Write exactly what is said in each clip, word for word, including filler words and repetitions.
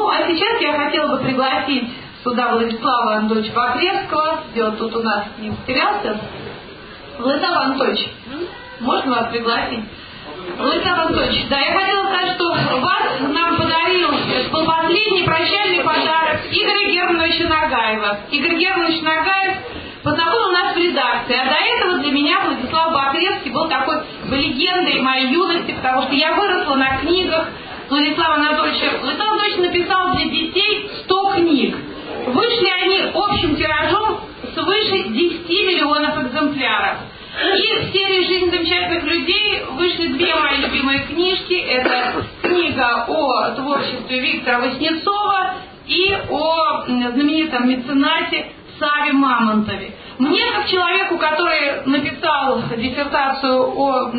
а сейчас я хотела бы пригласить сюда Владислава Анатольевича Бахревского, где он тут у нас не потерялся. Владислав Анатольевич, можно вас пригласить? Владислав Анатольевич, да, я хотела сказать, что вас нам подарил, это был последний прощальный подарок Игоря Германовича Нагаева. Игорь Германович Нагаев познакомил нас в редакции, а до этого для меня Владислав Бахревский был такой легендой моей юности, потому что я выросла на книгах Владислава Анатольевича. Владислав Анатольевич написал для детей сто книг. Вышли они общим тиражом свыше десяти миллионов экземпляров. И в серии «Жизнь замечательных людей» вышли две мои любимые книжки. Это книга о творчестве Виктора Васнецова и о знаменитом меценате Саве Мамонтове. Мне, как человеку, который написал диссертацию о,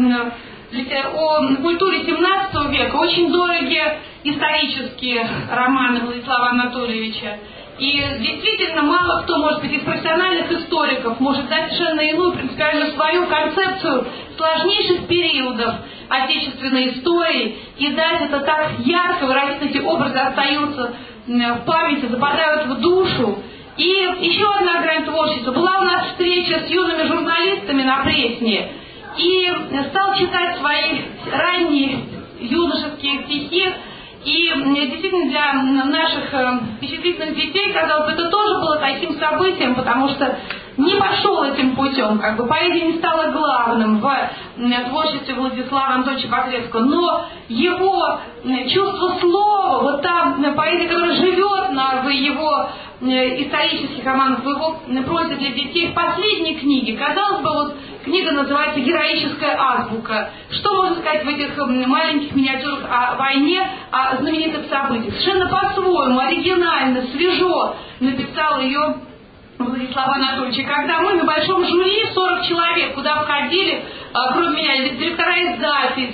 о культуре семнадцатого века, очень дороги исторические романы Владислава Анатольевича. И действительно мало кто, может быть, из профессиональных историков может дать совершенно иную, принципиально свою концепцию сложнейших периодов отечественной истории и дать это так ярко, выразить эти образы остаются в памяти, западают в душу. И еще одна грань творчества. Была у нас встреча с юными журналистами на Пресне, и стал читать свои ранние юношеские стихи. И действительно для наших впечатлительных детей, казалось бы, это тоже было таким событием, потому что не пошел этим путем, как бы поэзия не стала главным в творчестве Владислава Анатольевича Бахревского, но его чувство слова, вот та поэзия, которая живет на, в его исторических романах, в его прозе для детей, в последней книге, казалось бы, вот книга называется «Героическая азбука». Что можно сказать в этих маленьких миниатюрах о войне, о знаменитых событиях? Совершенно по-своему, оригинально, свежо написал ее Владислав Анатольевич. И когда мы на большом жюри, сорок человек, куда входили, кроме меня, директора издательств,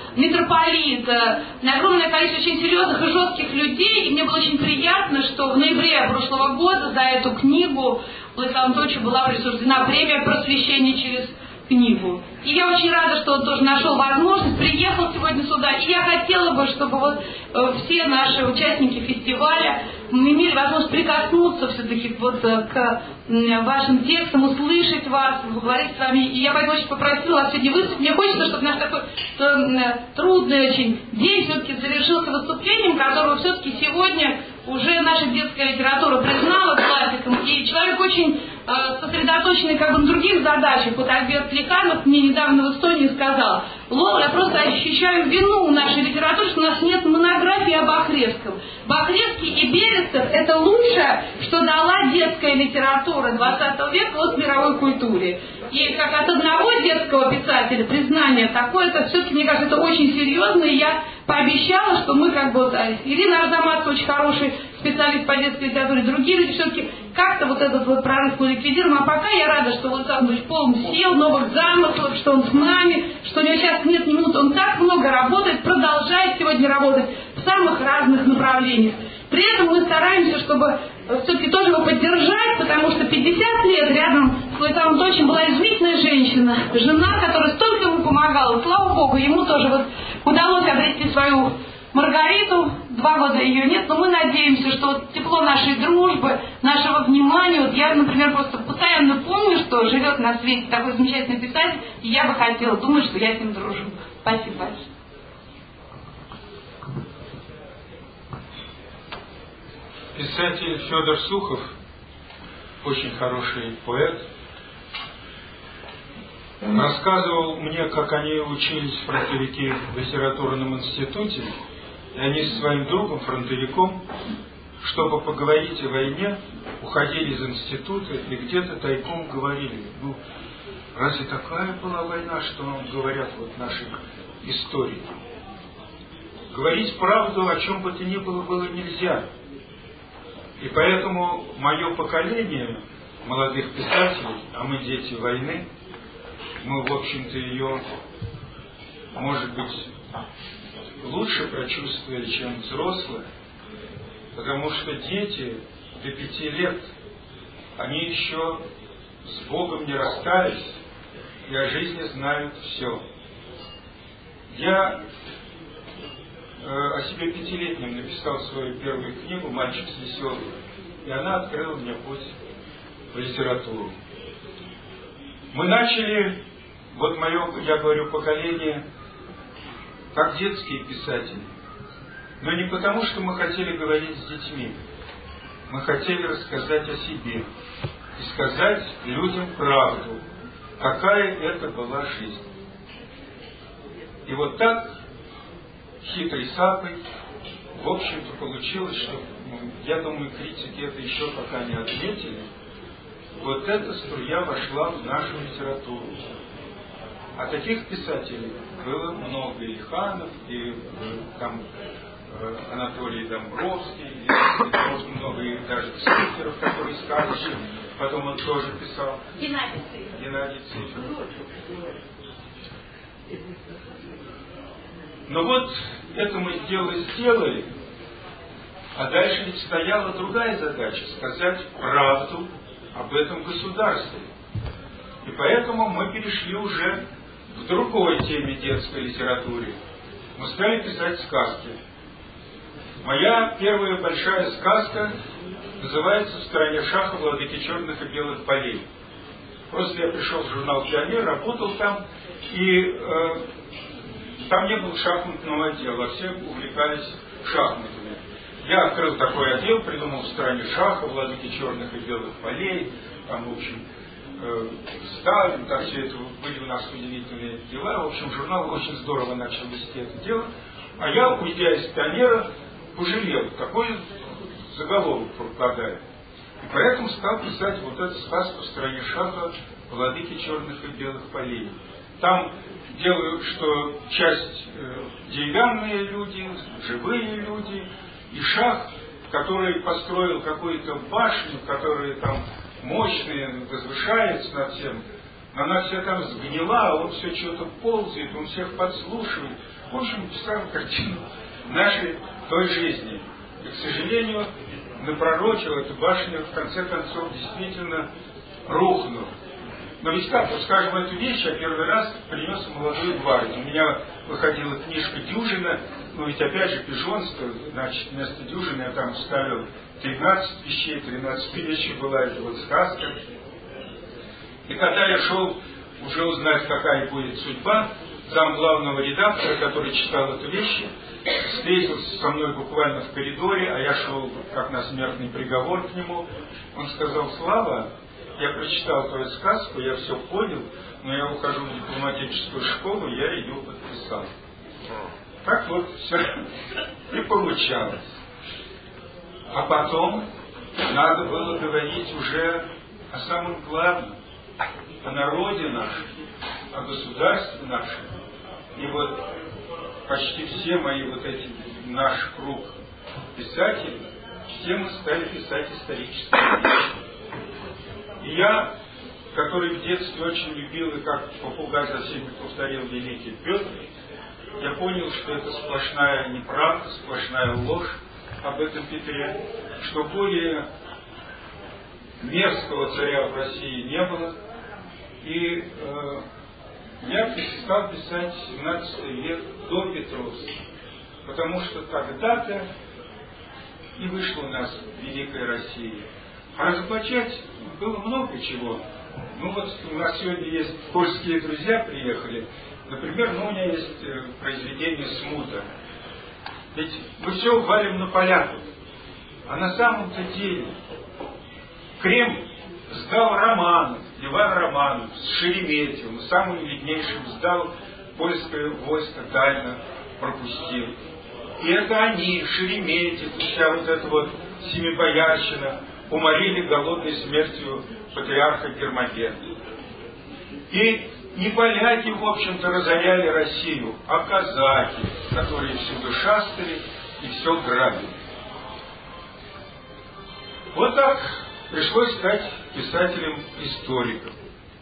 митрополита, огромное количество очень серьезных и жестких людей, и мне было очень приятно, что в ноябре прошлого года за эту книгу Владиславу Анатольевичу была присуждена премия «Просвещение через книгу». И я очень рада, что он тоже нашел возможность, приехал сегодня сюда. И я хотела бы, чтобы вот э, все наши участники фестиваля имели возможность прикоснуться все-таки вот э, к э, вашим текстам, услышать вас, поговорить с вами. И я поэтому очень попросила вас сегодня выступить. Мне хочется, чтобы наш такой э, трудный очень день все-таки завершился выступлением, которого все-таки сегодня уже наша детская литература признала классиком. И человек очень сосредоточенный как бы на других задачах. Вот Альберт Плеханов мне недавно в Эстонии сказал: Лола, я просто ощущаю вину у нашей литературы, что у нас нет монографии о Бахревском. Бахревский и Берестов — это лучшее, что дала детская литература двадцатого века вот мировой культуре. И как от одного детского писателя признание такое, это все-таки, мне кажется, это очень серьезно, и я пообещала, что мы как бы, вот, Ирина Арзамасова очень хороший специалист по детской литературе, другие люди все-таки как-то вот этот вот прорыв мы ликвидируем. А пока я рада, что Владислав Анатольевич полон сил, новых замыслов, что он с нами, что у него сейчас нет ни минуты, он так много работает, продолжает сегодня работать в самых разных направлениях. При этом мы стараемся, чтобы все-таки тоже его поддержать, потому что пятьдесят лет рядом с Владиславом Анатольевичем была изумительная женщина, жена, которая столько ему помогала. Слава Богу, ему тоже вот удалось обрести свою Маргариту, два года ее нет, но мы надеемся, что вот тепло нашей дружбы, нашего внимания, вот я, например, просто постоянно помню, что живет на свете такой замечательный писатель, и я бы хотела думать, что я с ним дружу. Спасибо большое. Писатель Федор Сухов, очень хороший поэт, рассказывал мне, как они учились в фронтовике в литературном институте, и они со своим другом, фронтовиком, чтобы поговорить о войне, уходили из института и где-то тайком говорили: ну, разве такая была война, что нам говорят вот наши истории? Говорить правду, о чем бы то ни было, было нельзя. И поэтому мое поколение молодых писателей, а мы дети войны, мы, в общем-то, ее, может быть, лучше прочувствовали, чем взрослые, потому что дети до пяти лет, они еще с Богом не расстались и о жизни знают все. Я о себе пятилетнем написал свою первую книгу «Мальчик с веселым», и она открыла мне путь в литературу. Мы начали, вот мое, я говорю, поколение, как детские писатели. Но не потому, что мы хотели говорить с детьми. Мы хотели рассказать о себе и сказать людям правду, какая это была жизнь. И вот так, хитрой сапой, в общем-то, получилось, что, ну, я думаю, критики это еще пока не отметили, вот эта струя вошла в нашу литературу. А таких писателей было много. И Ханов, и там Анатолий Домбровский, и много и даже Циферов, который сказочник, потом он тоже писал. Геннадий Циферов. Геннадий Циферов. Но вот это мы сделали, сделали, а дальше ведь стояла другая задача — сказать правду об этом государстве. И поэтому мы перешли уже к другой теме детской литературы. Мы стали писать сказки. Моя первая большая сказка называется «В стране шаха, владыки черных и белых полей». Просто я пришел в журнал «Пионер», работал там, и э, там не было шахматного отдела, а все увлекались шахматами. Я открыл такой отдел, придумал «В стране шаха, владыки черных и белых полей», там, в общем, э, Сталин, там все это были у нас удивительные дела. В общем, журнал очень здорово начал вести это дело. А я, уйдя из «Пионера», пожалел, какой заголовок пропадает. И поэтому стал писать вот эту сказку «В стране шаха, владыки черных и белых полей». Там делаю, что часть э, деревянные люди, живые люди, и шах, который построил какую-то башню, которая там мощная, возвышается над всем, она вся там сгнила, он все что-то ползает, он всех подслушивает. В общем, писал картину нашей той жизни. И, к сожалению, напророчил, эта башня в конце концов действительно рухнула. Но ведь как, вот скажем, эту вещь я первый раз принес в молодую гвардию. У меня выходила книжка «Дюжина», ну ведь опять же пижонство, значит, вместо дюжины я там ставил тринадцать вещей, тринадцатая вещь была эта вот сказка. И когда я шел уже узнать, какая будет судьба, зам главного редактора, который читал эту вещь, встретился со мной буквально в коридоре, а я шел как на смертный приговор к нему. Он сказал: «Слава, я прочитал твою сказку, я все понял, но я ухожу в дипломатическую школу, я ее подписал». Так вот все и получалось. А потом надо было говорить уже о самом главном, о народе нашем, о государстве нашем. И вот почти все мои вот эти, наш круг писателей, все мы стали писать исторические вещи. И я, который в детстве очень любил и как попугай за всеми повторил великий Петр, я понял, что это сплошная неправда, сплошная ложь об этом Петре, что более мерзкого царя в России не было. И э, я стал писать семнадцатый век до Петровского, потому что тогда-то и вышла у нас Великая Россия. А разоблачать было много чего. Ну вот у нас сегодня есть польские друзья приехали. Например, ну, у меня есть произведение «Смута». Ведь мы все валим на поляков. А на самом-то деле Кремль сдал Романов, Иван Романов с Шереметьевым, самым виднейшим сдал, польское войско тайно пропустил. И это они, Шереметьев, вся вот эта вот семибоярщина, уморили голодной смертью патриарха Гермогена. И не поляки, в общем-то, разоряли Россию, а казаки, которые всюду шастали и все грабили. Вот так пришлось стать писателем-историком.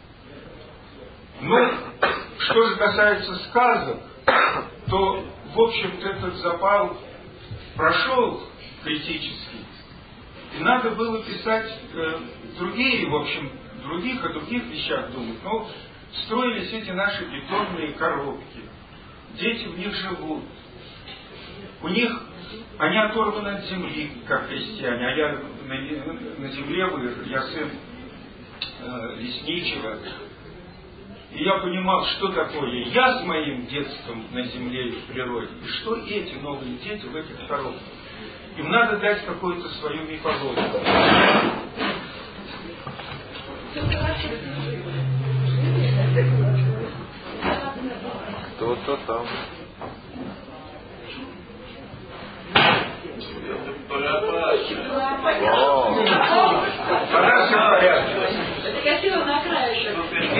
Ну, что же касается сказок, то, в общем-то, этот запал прошел критически. И надо было писать э, другие, в общем, других, о других вещах думать. Но строились эти наши бетонные коробки. Дети в них живут. У них, они оторваны от земли, как христиане, а я на, на земле вырос, я сын э, лесничего. И я понимал, что такое я с моим детством на земле и в природе, и что эти новые дети в этих коробках. Им надо дать какую-то свою мифологию. Кто-то там. Тогда все в порядке. Это красиво на краешек.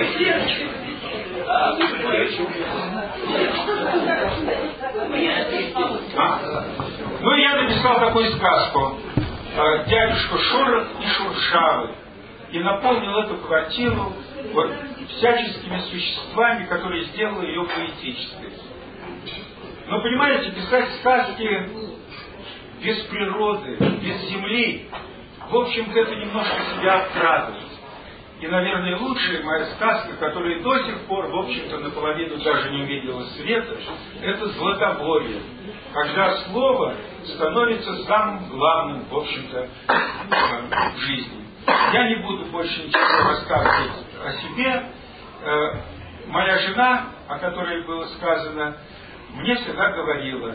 А? Ну, я написал такую сказку. Дядюшка Шуров и Шуршавый. И наполнил эту квартиру вот всяческими существами, которые сделали ее поэтической. Но, понимаете, писать сказки без природы, без земли, в общем-то, это немножко себя обкрадывать. И, наверное, лучшая моя сказка, которая до сих пор, в общем-то, наполовину даже не увидела света, это «Златоборье», когда слово становится самым главным, в общем-то, в жизни. Я не буду больше ничего рассказывать о себе. Моя жена, о которой было сказано, мне всегда говорила,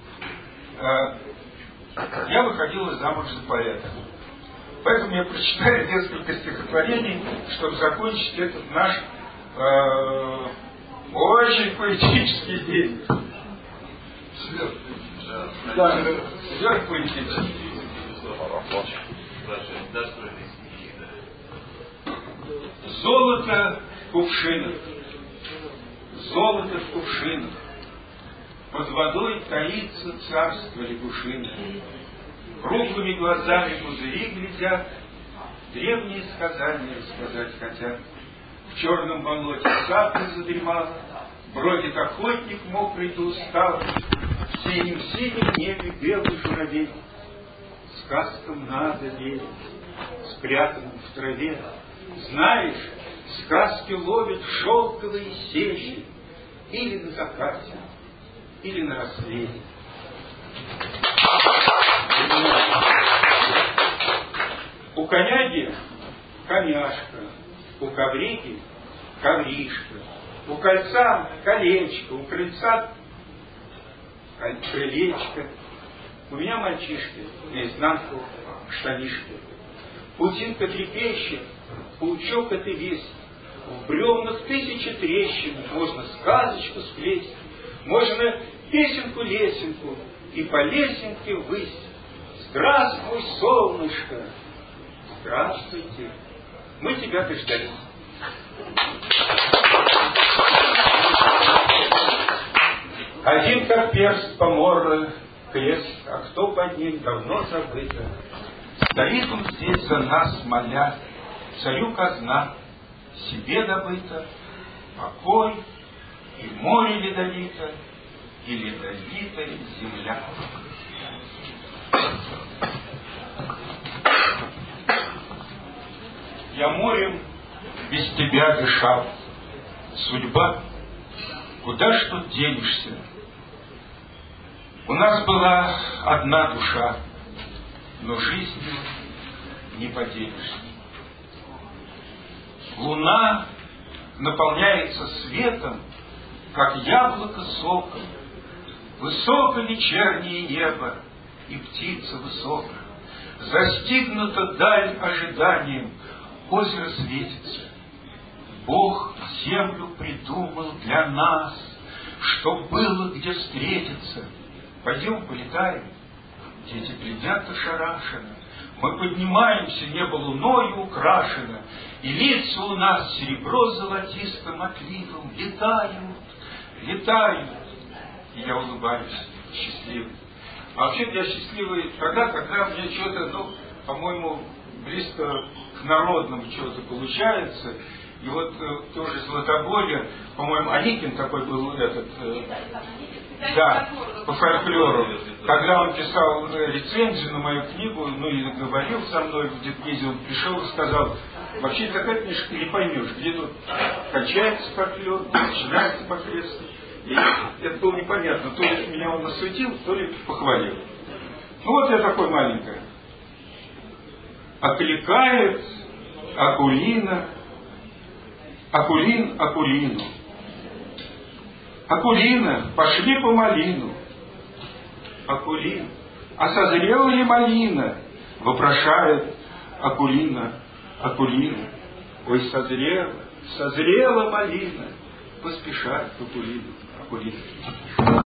я выходила замуж за поэта. Поэтому я прочитаю несколько стихотворений, чтобы закончить этот наш э, очень поэтический день. Да, сверхпоэтический. Золото в кувшинах, золото в кувшинах, под водой таится царство лягушиное. Круглыми глазами пузыри глядят, древние сказания рассказать хотят. В черном болоте сапля задремала, бродит охотник мокрый да усталый, в синем-синем небе белый журавель. Сказкам надо верить, спрятанным в траве. Знаешь, сказки ловят шелковые сечи или на закате, или на рассвете. У коняги коняшка, у коврики ковришка, у кольца колечко, у крыльца крылечко. У меня мальчишки наизнанку штанишки. Паутинка трепещет, паучок это весь. В бревнах тысячи трещин, можно сказочку сплеть, можно песенку-лесенку, и по лесенке ввысь. Здравствуй, солнышко! Здравствуйте! Мы тебя дождались. Один как перст поморра, крест, а кто под ним давно забыто. Стоит он здесь за нас, моля, царю казна, себе добыто, покой и море ледовито, и ледовитая земля. Я морем без тебя дышал. Судьба, куда ж тут денешься? У нас была одна душа, но жизнью не поделишься. Луна наполняется светом, как яблоко соком. Высоко вечернее небо, и птица высоко. Застигнута даль ожиданием, озеро светится. Бог землю придумал для нас, чтоб было где встретиться. Пойдем полетаем. Дети глядят ошарашенно. Мы поднимаемся, небо луною украшено, и лица у нас серебро золотистым отливом летают, летают. И я улыбаюсь, счастливый. А вообще я счастливый тогда, когда мне что-то, ну, по-моему, близко к народному что-то получается. И вот э, тоже Златоборье, по-моему, Аникин такой был этот, э, да, по фольклору. Когда он писал рецензию на мою книгу, ну и говорил со мной в Дипнизе, он пришел и сказал, вообще такая книжка, ты не поймешь, где тут кончается фольклор, где начинается фольклор. И это было непонятно, то ли меня он насуетил, то ли похвалил. Ну вот я такой маленький. Окликает Акулина, Акулин Акулину. Акулина, пошли по малину. Акулин, а созрела ли малина? Вопрошает Акулина, Акулина. Ой, созрела, созрела малина. Поспешай, Акулина, Акулина.